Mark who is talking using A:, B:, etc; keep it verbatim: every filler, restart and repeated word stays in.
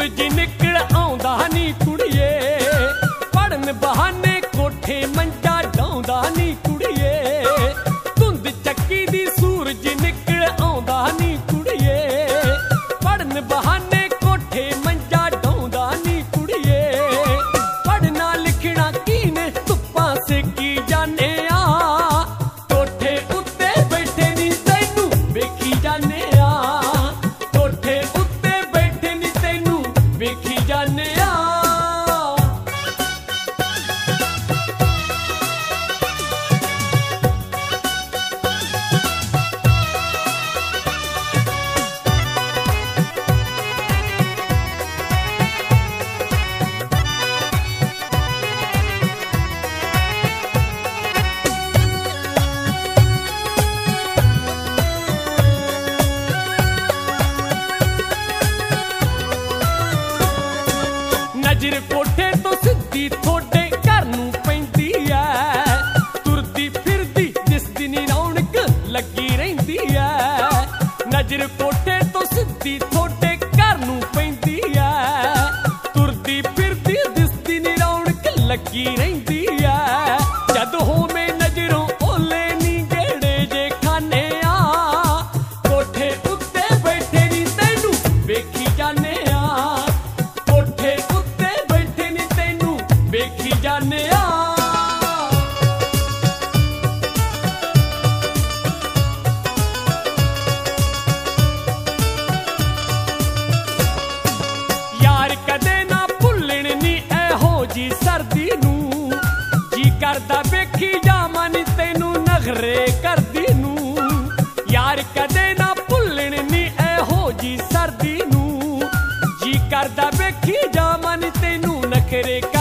A: सूरज निकल आउंदा नी कुड़िए, पढ़न बहाने कोठे मंजा डाउंदा नी कुड़िए। धुंद चक्की दी सूरज निकल आउंदा नी कुड़िए, पढ़न बहाने कोठे मंजा डाउंदा नी कुड़िए। पढ़ना लिखना कीने धुप्पां सेकी जाने आ, कोठे उत्ते बैठे नी तैनू वेखी जाने आ, कोठे उत्ते बैठे नी तैनू वेखी जाने आ। नजर कोठे तो सिद्धी थोड़े घर नूं पैंदी ऐ, तुरदी फिरदी जिस दिन रौनक लगी रहिंदी ऐ। नजर कोठे तो सिद्धी थोड़े घर नूं पैंदी ऐ, तुरदी फिरदी जिस दिन रौनक लगी रहिंदी ऐ। जद होवे नजरों ओले नी गेड़े जे खाने आ, कोठे उत्ते बैठे नी तैनू वेखी जाने आ, कोठे उत्ते बैठे नी तैनू वेखी जाने आ। यार कदे ना भुल्लण नी एहो जी सर्दी नूं, जी करदा वेखी जावां नी तैनू नखरे करदी नूं। यार कदे ना भुल्लण नी एहो जी सर्दी नूं, जी करदा वेखी जावां नी तैनू नखरे